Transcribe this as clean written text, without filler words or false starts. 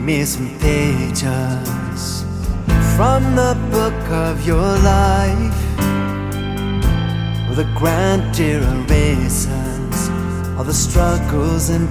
me some pages from the book of your life, with the grand erasers of the struggles and